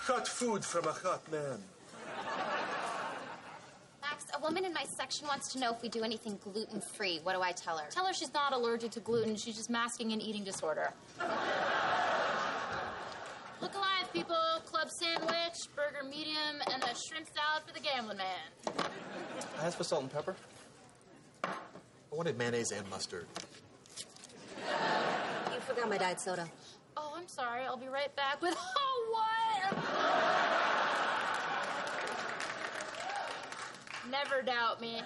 Hot food from a hot man. Max, a woman in my section wants to know if we do anything gluten-free. What do I tell her? Tell her she's not allergic to gluten. She's just masking an eating disorder. Look alive, people. Club sandwich, burger medium, and a shrimp salad for the gambling man. I asked for salt and pepper. I wanted mayonnaise and mustard. You forgot my diet soda. Oh, I'm sorry. I'll be right back with... Oh, what? Never doubt me.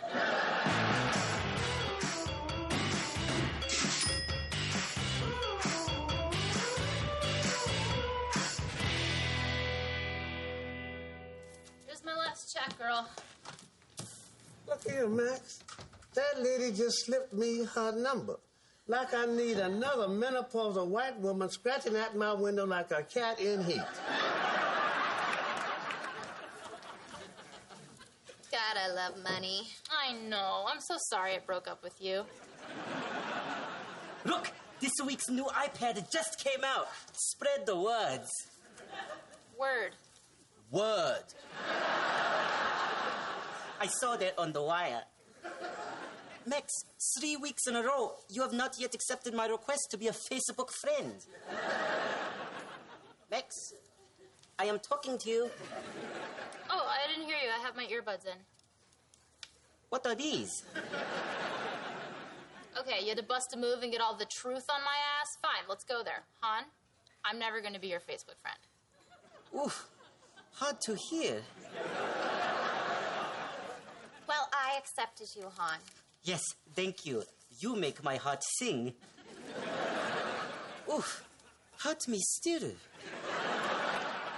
Here's my last check, girl. Look here, Max. That lady just slipped me her number. Like I need another menopausal white woman scratching at my window like a cat in heat. God, I love money. I know. I'm so sorry it broke up with you. Look, this week's new iPad just came out. Spread the words. Word. Word. I saw that on the wire. Max, 3 weeks in a row, you have not yet accepted my request to be a Facebook friend. Max, I am talking to you. Oh, I didn't hear you. I have my earbuds in. What are these? Okay, you had to bust a move and get all the truth on my ass? Fine, let's go there. Han, I'm never going to be your Facebook friend. Oof, hard to hear. Well, I accepted you, Han. Yes, thank you. You make my heart sing. Oof, hurt me still.